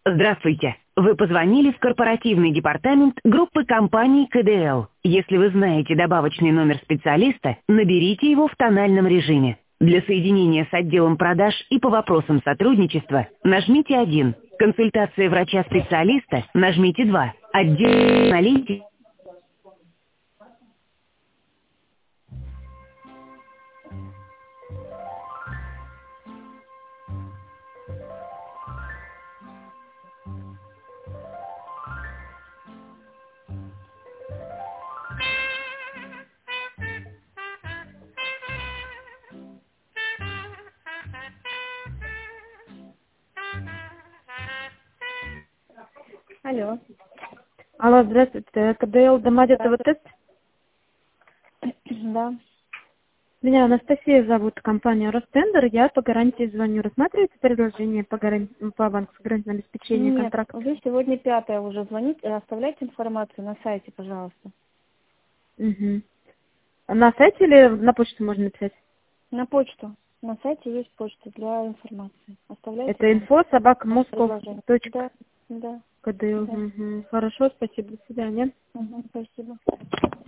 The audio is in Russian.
Здравствуйте. Вы позвонили в корпоративный департамент группы компаний КДЛ. Если вы знаете добавочный номер специалиста, наберите его в тональном режиме. Для соединения с отделом продаж и по вопросам сотрудничества нажмите 1. Консультация врача-специалиста нажмите 2. Отдел аналитики. Алло. Алло, здравствуйте. КДЛ Домодедово тест. Да. Меня Анастасия зовут, компания Ростендер. Я по гарантии звоню. Рассматриваете предложение по банку с гарантийным обеспечением Нет, контракта? вы сегодня 5-е уже звоните, оставляйте информацию на сайте, пожалуйста. Угу. На сайте или на почту можно написать? На почту. На сайте есть почта для информации. Оставляйте. Это info@moscow. Да, да. КДЛ. Да. Угу. Хорошо, спасибо. До свидания. Угу, спасибо.